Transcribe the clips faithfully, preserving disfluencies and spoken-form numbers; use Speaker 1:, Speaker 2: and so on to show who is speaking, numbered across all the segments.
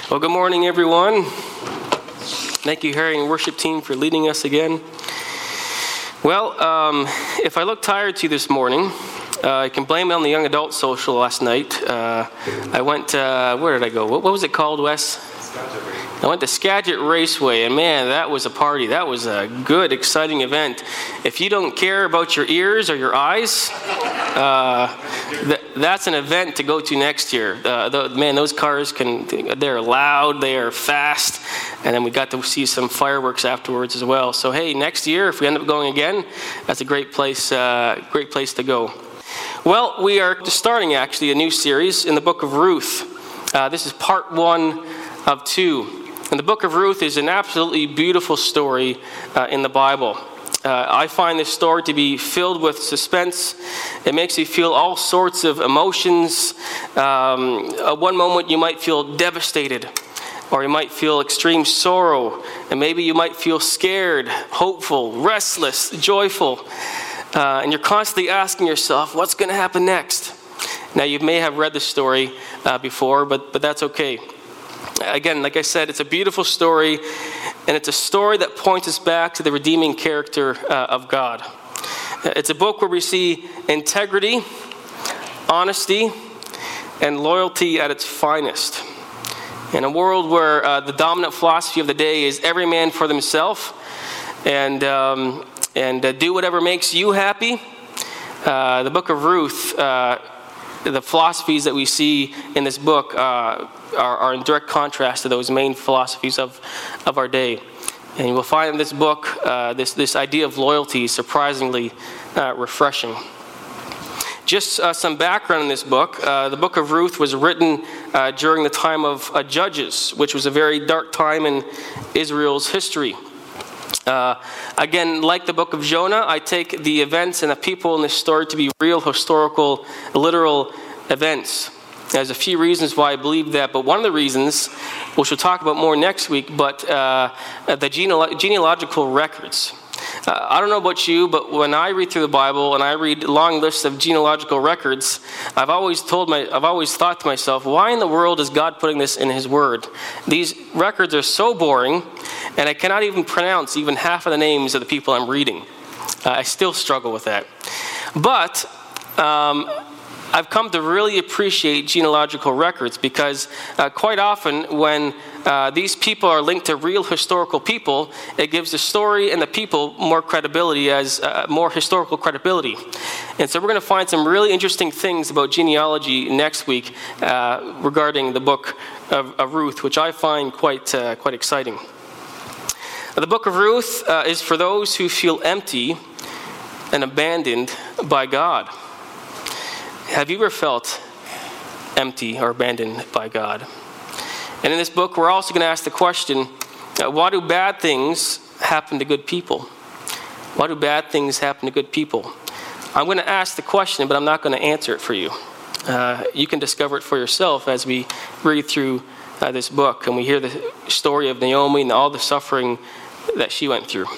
Speaker 1: Well, good morning, everyone. Thank you, Harry and worship team, for leading us again. Well, um, if I look tired to you this morning, uh, I can blame it on the young adult social last night. Uh, I went, uh, where did I go? What, what was it called, Wes? I went to Skagit Raceway, and man, that was a party. That was a good, exciting event. If you don't care about your ears or your eyes, uh, th- that's an event to go to next year. Uh, the, man, those cars, can they're loud, they are fast, and then we got to see some fireworks afterwards as well. So hey, next year, if we end up going again, that's a great place, uh, great place to go. Well, we are starting, actually, a new series in the book of Ruth. Uh, this is part one of two. And the book of Ruth is an absolutely beautiful story uh, in the Bible. Uh, I find this story to be filled with suspense. It makes you feel all sorts of emotions. Um, at one moment you might feel devastated, or you might feel extreme sorrow, and maybe you might feel scared, hopeful, restless, joyful. Uh, and you're constantly asking yourself, what's going to happen next? Now, you may have read the story uh, before, but but that's okay. Again, like I said, it's a beautiful story, and it's a story that points us back to the redeeming character uh, of God. It's a book where we see integrity, honesty, and loyalty at its finest. In a world where uh, the dominant philosophy of the day is every man for themselves, and um, and uh, do whatever makes you happy, uh, the book of Ruth, uh, the philosophies that we see in this book uh, are, are in direct contrast to those main philosophies of, of our day. And you will find in this book uh, this, this idea of loyalty is surprisingly uh, refreshing. Just uh, some background in this book. Uh, the book of Ruth was written uh, during the time of uh, Judges, which was a very dark time in Israel's history. Uh, again, like the book of Jonah, I take the events and the people in this story to be real, historical, literal events. There's a few reasons why I believe that, but one of the reasons, which we'll talk about more next week, but uh, the genealog- genealogical records. Uh, I don't know about you, but when I read through the Bible and I read long lists of genealogical records, I've always told my, I've always thought to myself, why in the world is God putting this in His Word? These records are so boring, and I cannot even pronounce even half of the names of the people I'm reading. Uh, I still struggle with that. But um, I've come to really appreciate genealogical records because uh, quite often when uh, these people are linked to real historical people, it gives the story and the people more credibility, as uh, more historical credibility. And so we're going to find some really interesting things about genealogy next week uh, regarding the book of, of Ruth, which I find quite uh, quite exciting. The book of Ruth uh, is for those who feel empty and abandoned by God. Have you ever felt empty or abandoned by God? And in this book, we're also going to ask the question, uh, why do bad things happen to good people? Why do bad things happen to good people? I'm going to ask the question, but I'm not going to answer it for you. Uh, you can discover it for yourself as we read through uh, this book and we hear the story of Naomi and all the suffering that she went through.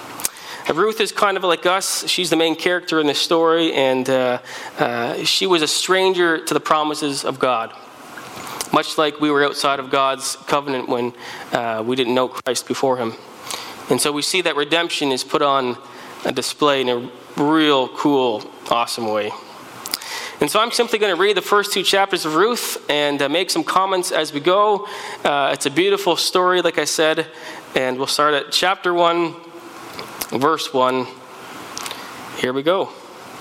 Speaker 1: Ruth is kind of like us. She's the main character in this story, and uh, uh, she was a stranger to the promises of God. Much like we were outside of God's covenant when uh, we didn't know Christ before Him. And so we see that redemption is put on a display in a real cool, awesome way. And so I'm simply going to read the first two chapters of Ruth and uh, make some comments as we go. Uh, it's a beautiful story, like I said, and we'll start at chapter one. Verse one, here we go.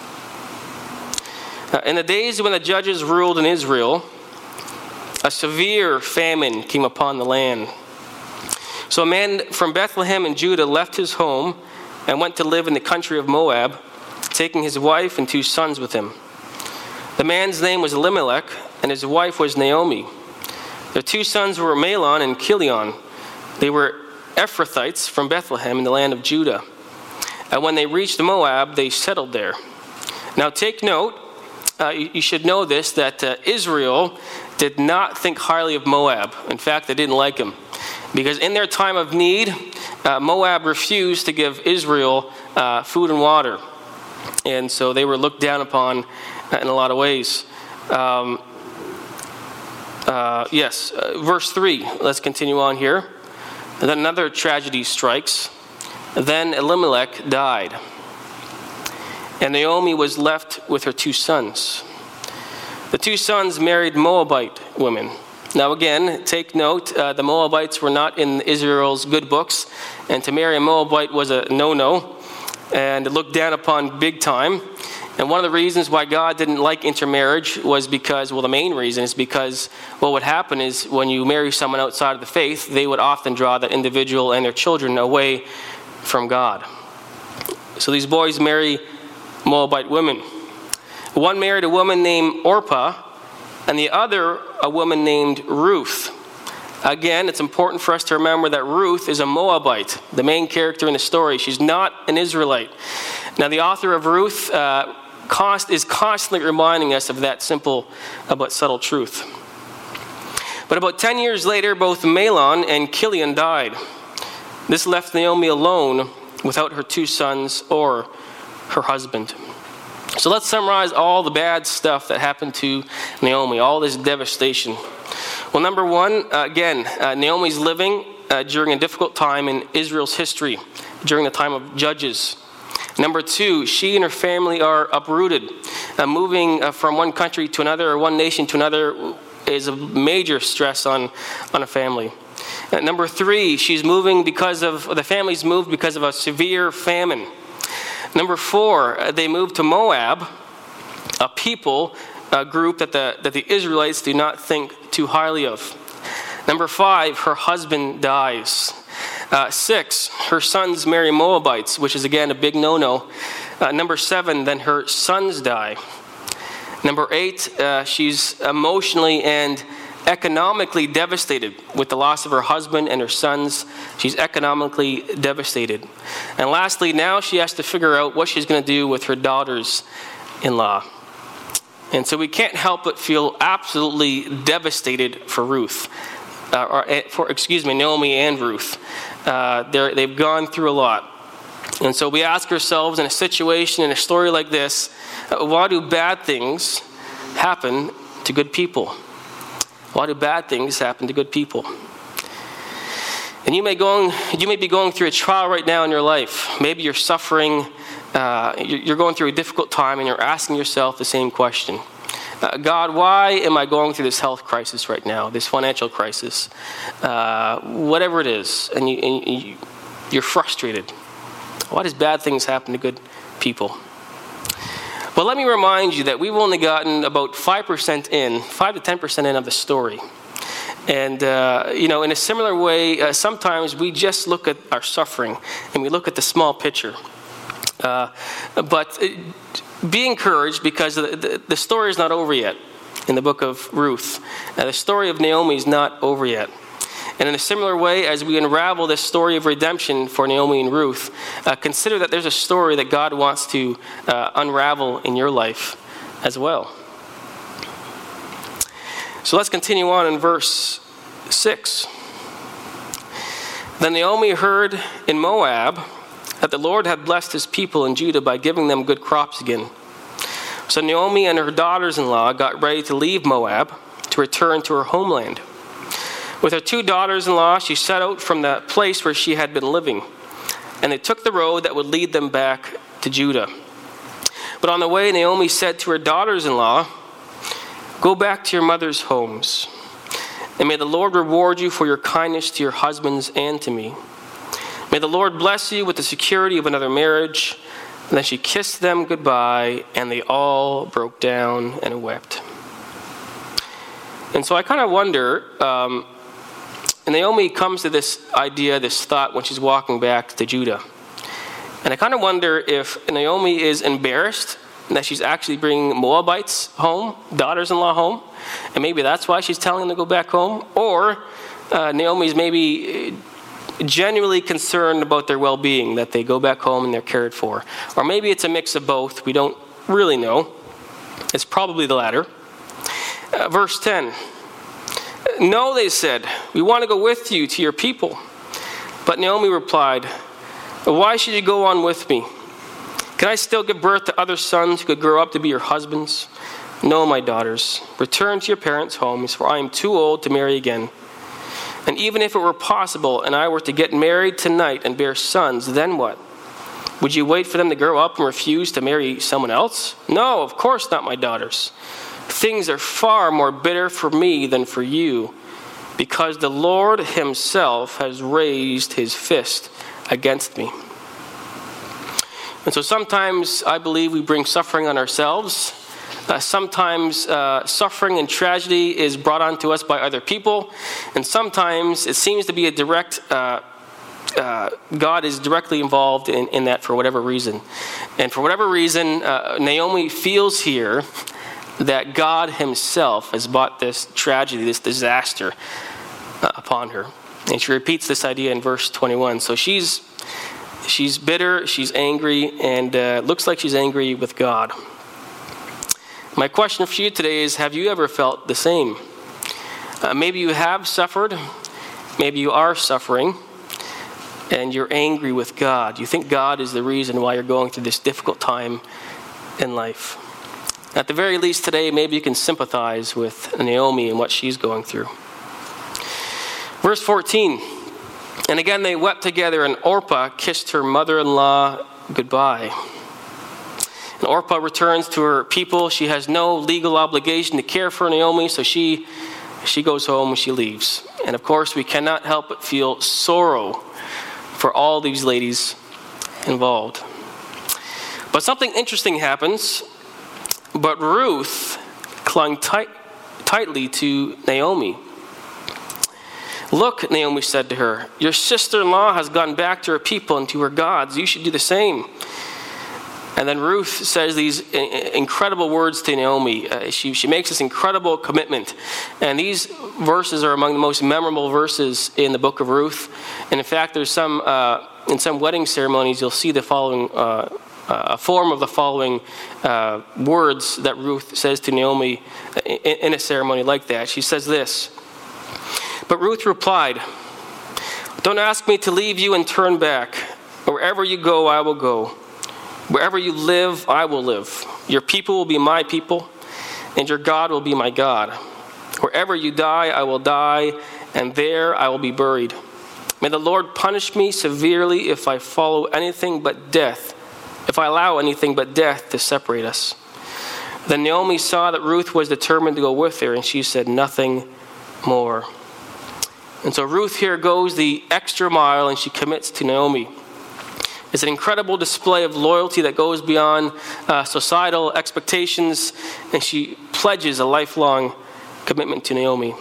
Speaker 1: Uh, in the days when the judges ruled in Israel, a severe famine came upon the land. So a man from Bethlehem in Judah left his home and went to live in the country of Moab, taking his wife and two sons with him. The man's name was Elimelech, and his wife was Naomi. Their two sons were Mahlon and Chilion. They were Ephrathites from Bethlehem in the land of Judah. And when they reached Moab, they settled there. Now take note, uh, you, you should know this, that uh, Israel did not think highly of Moab. In fact, they didn't like him. Because in their time of need, uh, Moab refused to give Israel uh, food and water. And so they were looked down upon uh, in a lot of ways. Um, Uh, yes, uh, verse three. Let's continue on here. And then another tragedy strikes. Then Elimelech died, and Naomi was left with her two sons. The two sons married Moabite women. Now again, take note, uh, the Moabites were not in Israel's good books, and to marry a Moabite was a no-no, and looked down upon big time. And one of the reasons why God didn't like intermarriage was because, well, the main reason is because what would happen is when you marry someone outside of the faith, they would often draw that individual and their children away from God. So these boys marry Moabite women. One married a woman named Orpah, and the other a woman named Ruth. Again, it's important for us to remember that Ruth is a Moabite, the main character in the story. She's not an Israelite. Now, the author of Ruth uh, Const, is constantly reminding us of that simple but subtle truth. But about ten years later, both Mahlon and Chilion died. This left Naomi alone without her two sons or her husband. So let's summarize all the bad stuff that happened to Naomi, all this devastation. Well, number one, uh, again, uh, Naomi's living uh, during a difficult time in Israel's history, during the time of Judges. Number two, she and her family are uprooted. Uh, moving uh, from one country to another or one nation to another is a major stress on, on a family. Uh, number three, she's moving because of, the family's moved because of a severe famine. Number four, uh, they moved to Moab, a people a group that the, that the Israelites do not think too highly of. Number five, her husband dies. Uh, six, her sons marry Moabites, which is again a big no-no. Uh, number seven, then her sons die. Number eight, uh, she's emotionally and economically devastated with the loss of her husband and her sons. She's economically devastated. And lastly, now she has to figure out what she's going to do with her daughters-in-law. And so we can't help but feel absolutely devastated for Ruth. Uh, or for, excuse me, Naomi and Ruth. Uh, they've gone through a lot. And so we ask ourselves, in a situation, in a story like this, uh, why do bad things happen to good people? Why do bad things happen to good people? And you may, going, you may be going through a trial right now in your life. Maybe you're suffering, uh, you're going through a difficult time, and you're asking yourself the same question. Uh, God, why am I going through this health crisis right now, this financial crisis, uh, whatever it is, and, you, and you, you're frustrated? Why does bad things happen to good people? Well, let me remind you that we've only gotten about five percent in, five to ten percent in of the story. And, uh, you know, in a similar way, uh, sometimes we just look at our suffering and we look at the small picture. Uh, but uh, be encouraged, because the, the, the story is not over yet in the book of Ruth. Uh, the story of Naomi is not over yet. And in a similar way, as we unravel this story of redemption for Naomi and Ruth, uh, consider that there's a story that God wants to uh, unravel in your life as well. So let's continue on in verse six. Then Naomi heard in Moab that the Lord had blessed his people in Judah by giving them good crops again. So Naomi and her daughters-in-law got ready to leave Moab to return to her homeland. With her two daughters-in-law, she set out from the place where she had been living, and they took the road that would lead them back to Judah. But on the way, Naomi said to her daughters-in-law, "Go back to your mother's homes, and may the Lord reward you for your kindness to your husbands and to me. May the Lord bless you with the security of another marriage." And then she kissed them goodbye, and they all broke down and wept. And so I kind of wonder, um, and Naomi comes to this idea, this thought, when she's walking back to Judah. And I kind of wonder if Naomi is embarrassed that she's actually bringing Moabites home, daughters-in-law home, and maybe that's why she's telling them to go back home. Or uh, Naomi's maybe genuinely concerned about their well-being, that they go back home and they're cared for. Or maybe it's a mix of both. We don't really know. It's probably the latter. Uh, verse ten. "No," they said, "we want to go with you to your people." But Naomi replied, "Why should you go on with me? Can I still give birth to other sons who could grow up to be your husbands? No, my daughters, return to your parents' homes, for I am too old to marry again. And even if it were possible and I were to get married tonight and bear sons, then what? Would you wait for them to grow up and refuse to marry someone else? No, of course not, my daughters. Things are far more bitter for me than for you, because the Lord himself has raised his fist against me. And so sometimes I believe we bring suffering on ourselves. Uh, sometimes uh, suffering and tragedy is brought onto us by other people. And sometimes it seems to be a direct, uh, uh, God is directly involved in, in that for whatever reason. And for whatever reason, uh, Naomi feels here that God himself has brought this tragedy, this disaster uh, upon her. And she repeats this idea in verse twenty-one. So she's she's bitter, she's angry, and uh, looks like she's angry with God. My question for you today is, have you ever felt the same? Uh, maybe you have suffered, maybe you are suffering, and you're angry with God. You think God is the reason why you're going through this difficult time in life. At the very least today, maybe you can sympathize with Naomi and what she's going through. Verse fourteen, and again they wept together, and Orpah kissed her mother-in-law goodbye. And Orpah returns to her people. She has no legal obligation to care for Naomi, so she she goes home and she leaves. And of course, we cannot help but feel sorrow for all these ladies involved. But something interesting happens. But Ruth clung tight, tightly to Naomi. Look, Naomi said to her, your sister-in-law has gone back to her people and to her gods. You should do the same. And then Ruth says these incredible words to Naomi. Uh, she, she makes this incredible commitment. And these verses are among the most memorable verses in the book of Ruth. And in fact, there's some uh, in some wedding ceremonies, you'll see the following uh, a form of the following uh, words that Ruth says to Naomi in, in a ceremony like that. She says this, but Ruth replied, don't ask me to leave you and turn back. Wherever you go, I will go. Wherever you live, I will live. Your people will be my people, and your God will be my God. Wherever you die, I will die, and there I will be buried. May the Lord punish me severely if I follow anything but death, if I allow anything but death to separate us. Then Naomi saw that Ruth was determined to go with her, and she said nothing more. And so Ruth here goes the extra mile, and she commits to Naomi. It's an incredible display of loyalty that goes beyond uh, societal expectations, and she pledges a lifelong commitment to Naomi.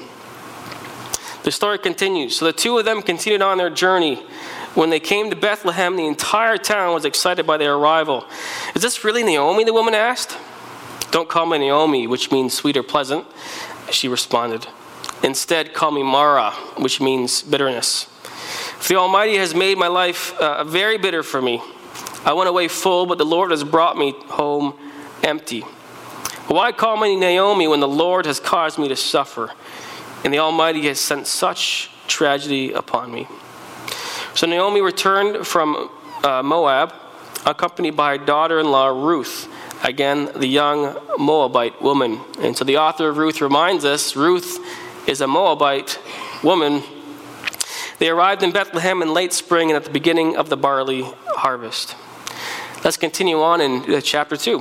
Speaker 1: The story continues. So the two of them continued on their journey. When they came to Bethlehem, the entire town was excited by their arrival. Is this really Naomi, the woman asked. Don't call me Naomi, which means sweet or pleasant, she responded. Instead, call me Mara, which means bitterness. For the Almighty has made my life uh, very bitter for me. I went away full, but the Lord has brought me home empty. Why call me Naomi when the Lord has caused me to suffer, and the Almighty has sent such tragedy upon me? So Naomi returned from uh, Moab, accompanied by her daughter-in-law Ruth, again the young Moabite woman. And so the author of Ruth reminds us, Ruth is a Moabite woman. They arrived in Bethlehem in late spring and at the beginning of the barley harvest. Let's continue on in uh, chapter two.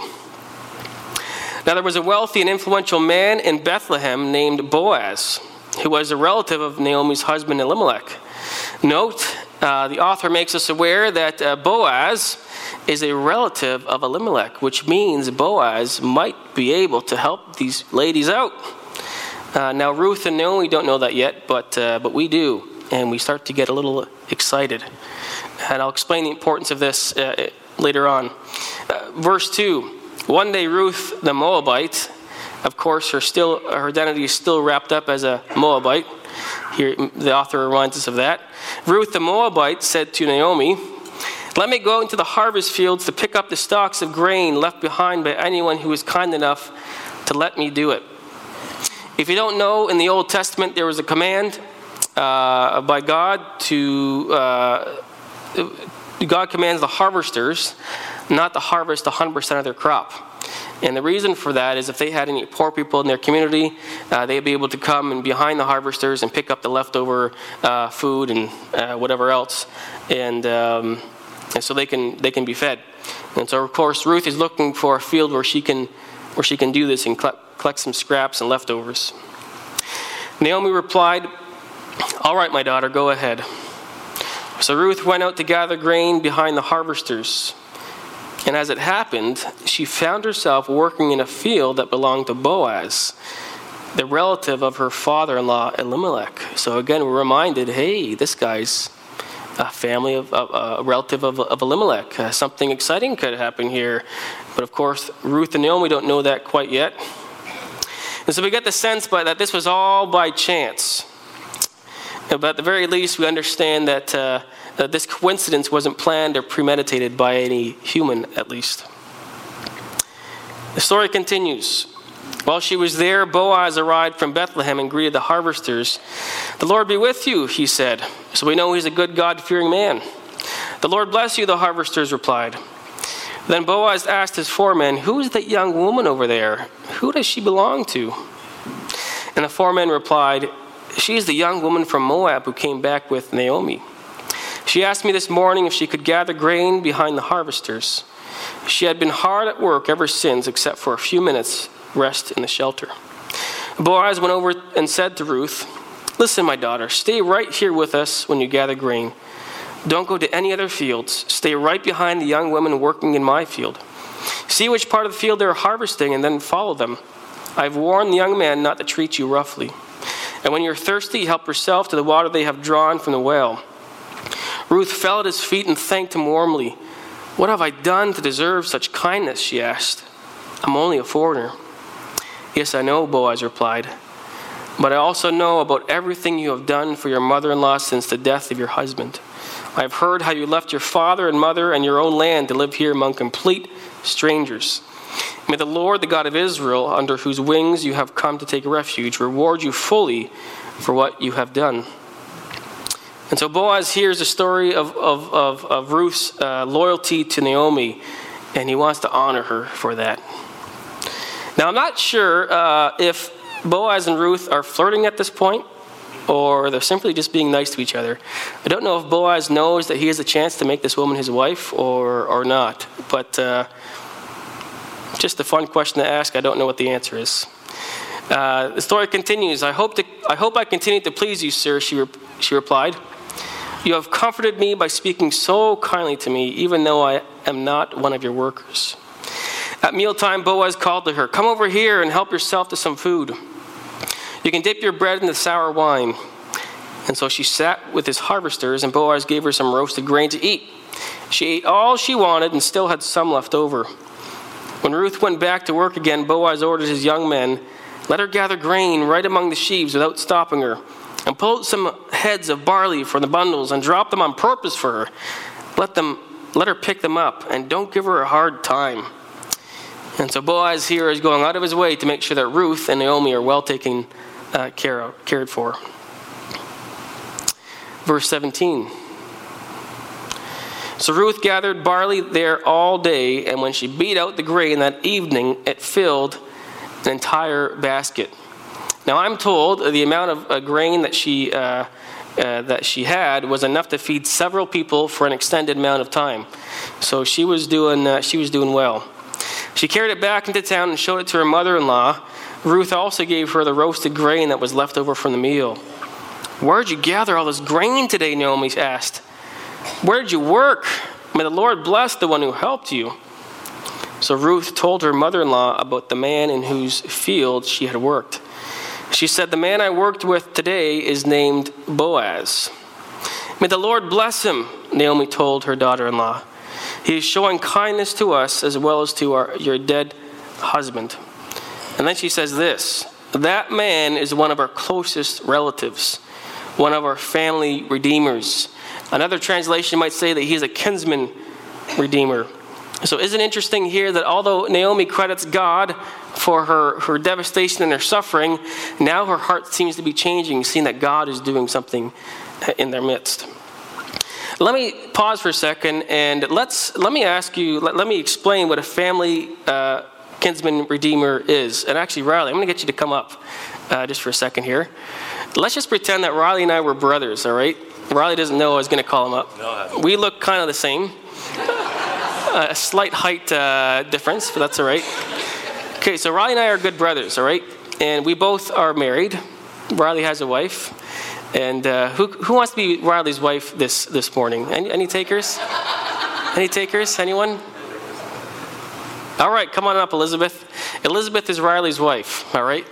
Speaker 1: Now there was a wealthy and influential man in Bethlehem named Boaz, who was a relative of Naomi's husband Elimelech. Note, uh, the author makes us aware that uh, Boaz is a relative of Elimelech, which means Boaz might be able to help these ladies out. Uh, now Ruth and Naomi don't know that yet, but uh, but we do, and we start to get a little excited. And I'll explain the importance of this uh, later on. Uh, verse two, one day Ruth the Moabite, of course her still her identity is still wrapped up as a Moabite. Here the author reminds us of that. Ruth the Moabite said to Naomi, let me go into the harvest fields to pick up the stalks of grain left behind by anyone who is kind enough to let me do it. If you don't know, in the Old Testament there was a command uh, by God to, uh, God commands the harvesters not to harvest one hundred percent of their crop. And the reason for that is if they had any poor people in their community, uh, they'd be able to come and behind the harvesters and pick up the leftover uh, food and uh, whatever else, and, um, and so they can they can be fed. And so, of course, Ruth is looking for a field where she can where she can do this and collect, collect some scraps and leftovers. Naomi replied, "All right, my daughter, go ahead." So Ruth went out to gather grain behind the harvesters. And as it happened, she found herself working in a field that belonged to Boaz, the relative of her father-in-law Elimelech. So again, we're reminded, hey, this guy's a family of, of a relative of, of Elimelech. Uh, something exciting could happen here. But of course, Ruth and Naomi don't know that quite yet. And so we get the sense by, that this was all by chance. But at the very least, we understand that uh, that this coincidence wasn't planned or premeditated by any human, at least. The story continues. While she was there, Boaz arrived from Bethlehem and greeted the harvesters. "The Lord be with you," he said. So we know he's a good, God-fearing man. "The Lord bless you," the harvesters replied. Then Boaz asked his foreman, "Who is that young woman over there? Who does she belong to?" And the foreman replied, "She is the young woman from Moab who came back with Naomi. She asked me this morning if she could gather grain behind the harvesters. She had been hard at work ever since, except for a few minutes' rest in the shelter." Boaz went over and said to Ruth, "Listen, my daughter, stay right here with us when you gather grain. Don't go to any other fields. Stay right behind the young women working in my field. See which part of the field they're harvesting and then follow them. I've warned the young men not to treat you roughly. And when you're thirsty, help yourself to the water they have drawn from the well." Ruth fell at his feet and thanked him warmly. "What have I done to deserve such kindness?" she asked. "I'm only a foreigner." "Yes, I know," Boaz replied. "But I also know about everything you have done for your mother-in-law since the death of your husband. I have heard how you left your father and mother and your own land to live here among complete strangers. May the Lord, the God of Israel, under whose wings you have come to take refuge, reward you fully for what you have done." And so Boaz hears the story of, of, of, of Ruth's uh, loyalty to Naomi, and he wants to honor her for that. Now, I'm not sure uh, if Boaz and Ruth are flirting at this point, or they're simply just being nice to each other. I don't know if Boaz knows that he has a chance to make this woman his wife or, or not, but uh, just a fun question to ask. I don't know what the answer is. Uh, the story continues. I hope to, I hope I continue to please you, sir," she, re- she replied. "You have comforted me by speaking so kindly to me, even though I am not one of your workers." At mealtime, Boaz called to her, "Come over here and help yourself to some food. You can dip your bread in the sour wine." And so she sat with his harvesters, and Boaz gave her some roasted grain to eat. She ate all she wanted and still had some left over. When Ruth went back to work again, Boaz ordered his young men, "Let her gather grain right among the sheaves without stopping her, and pull out some heads of barley from the bundles and drop them on purpose for her. Let them, let her pick them up, and don't give her a hard time." And so Boaz here is going out of his way to make sure that Ruth and Naomi are well taken uh, care of, cared for. Verse seventeen. So Ruth gathered barley there all day, and when she beat out the grain that evening, it filled an entire basket. Now I'm told the amount of uh, grain that she uh, uh, that she had was enough to feed several people for an extended amount of time. So she was doing uh, she was doing well. She carried it back into town and showed it to her mother-in-law. Ruth also gave her the roasted grain that was left over from the meal. "Where'd you gather all this grain today?" Naomi asked. "Where did you work? May the Lord bless the one who helped you." So Ruth told her mother-in-law about the man in whose field she had worked. She said, "The man I worked with today is named Boaz." "May the Lord bless him," Naomi told her daughter-in-law. "He is showing kindness to us as well as to our, your dead husband." And then she says this, "That man is one of our closest relatives, one of our family redeemers." Another translation might say that he's a kinsman redeemer. So isn't it interesting here that although Naomi credits God for her, her devastation and her suffering, now her heart seems to be changing, seeing that God is doing something in their midst. Let me pause for a second and let's let me ask you, let, let me explain what a family uh, kinsman redeemer is. And actually, Riley, I'm going to get you to come up uh, just for a second here. Let's just pretend that Riley and I were brothers, all right? Riley doesn't know I was going to call him up.
Speaker 2: No,
Speaker 1: we look kind of the same. uh, a slight height uh, difference, but that's all right. Okay, so Riley and I are good brothers, all right? And we both are married. Riley has a wife. And uh, who who wants to be Riley's wife this, this morning? Any, any takers? Any takers? Anyone? All right, come on up, Elizabeth. Elizabeth is Riley's wife, all right?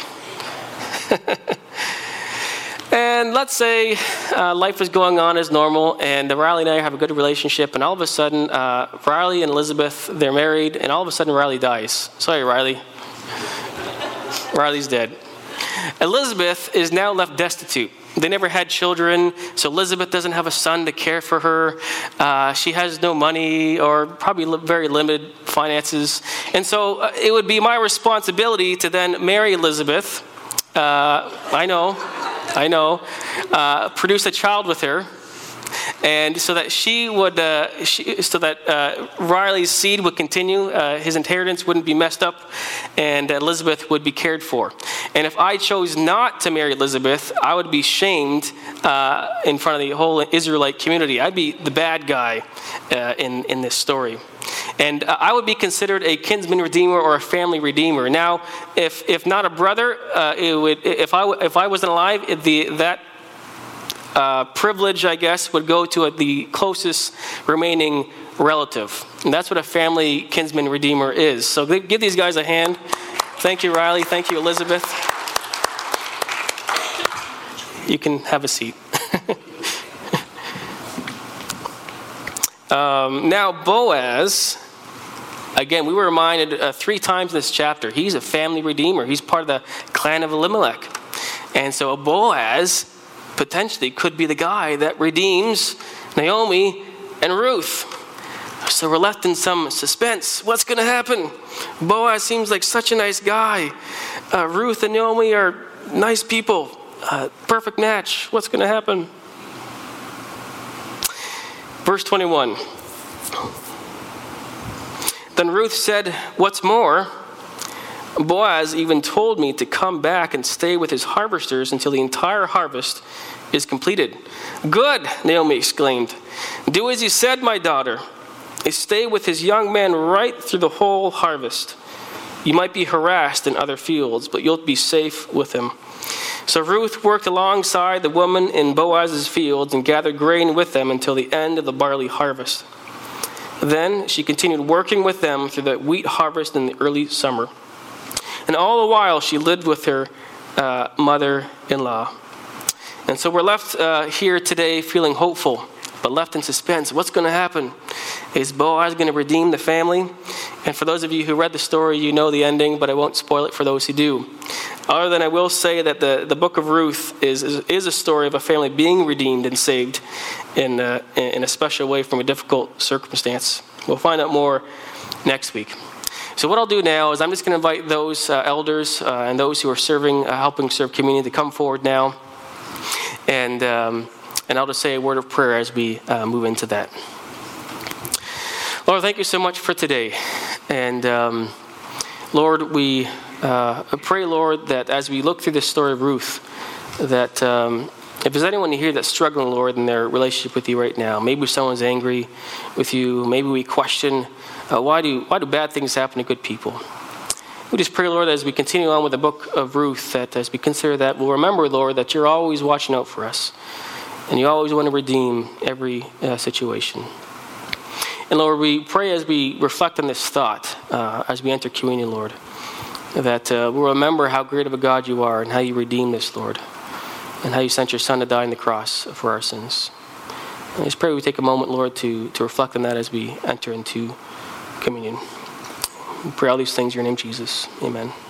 Speaker 1: And let's say uh, life is going on as normal, and Riley and I have a good relationship, and all of a sudden, uh, Riley and Elizabeth, they're married, and all of a sudden Riley dies. Sorry, Riley. Riley's dead. Elizabeth is now left destitute. They never had children, so Elizabeth doesn't have a son to care for her. Uh, she has no money or probably li- very limited finances. And so uh, it would be my responsibility to then marry Elizabeth. Uh, I know, I know. Uh, produce a child with her. And so that she would, uh, she, so that uh, Riley's seed would continue, uh, his inheritance wouldn't be messed up, and Elizabeth would be cared for. And if I chose not to marry Elizabeth, I would be shamed uh, in front of the whole Israelite community. I'd be the bad guy uh, in in this story, and uh, I would be considered a kinsman redeemer or a family redeemer. Now, if if not a brother, uh, it would if I if I wasn't alive, it, the that. Uh, privilege, I guess, would go to a, the closest remaining relative. And that's what a family kinsman redeemer is. So give these guys a hand. Thank you, Riley. Thank you, Elizabeth. You can have a seat. um, now, Boaz, again, we were reminded uh, three times in this chapter, he's a family redeemer. He's part of the clan of Elimelech. And so Boaz potentially could be the guy that redeems Naomi and Ruth. So we're left in some suspense. What's going to happen? Boaz seems like such a nice guy. Uh, Ruth and Naomi are nice people. Uh, perfect match. What's going to happen? Verse twenty-one. Then Ruth said, "What's more, Boaz even told me to come back and stay with his harvesters until the entire harvest is completed." "Good," Naomi exclaimed. "Do as you said, my daughter. Stay with his young men right through the whole harvest. You might be harassed in other fields, but you'll be safe with him." So Ruth worked alongside the woman in Boaz's fields and gathered grain with them until the end of the barley harvest. Then she continued working with them through the wheat harvest in the early summer. And all the while, she lived with her uh, mother-in-law. And so we're left uh, here today feeling hopeful, but left in suspense. What's going to happen? Is Boaz going to redeem the family? And for those of you who read the story, you know the ending, but I won't spoil it for those who do. Other than I will say that the, the book of Ruth is, is, is a story of a family being redeemed and saved in, uh, in a special way from a difficult circumstance. We'll find out more next week. So what I'll do now is I'm just going to invite those uh, elders uh, and those who are serving, uh, helping serve community to come forward now. And um, and I'll just say a word of prayer as we uh, move into that. Lord, thank you so much for today. And um, Lord, we uh, pray, Lord, that as we look through this story of Ruth, that um, if there's anyone here that's struggling, Lord, in their relationship with you right now, maybe someone's angry with you, maybe we question, Uh, why do why do bad things happen to good people? We just pray, Lord, as we continue on with the book of Ruth, that as we consider that, we'll remember, Lord, that you're always watching out for us. And you always want to redeem every uh, situation. And Lord, we pray as we reflect on this thought, uh, as we enter communion, Lord, that uh, we'll remember how great of a God you are and how you redeemed us, Lord, and how you sent your Son to die on the cross for our sins. And I just pray we take a moment, Lord, to, to reflect on that as we enter into communion. We pray all these things in your name, Jesus. Amen.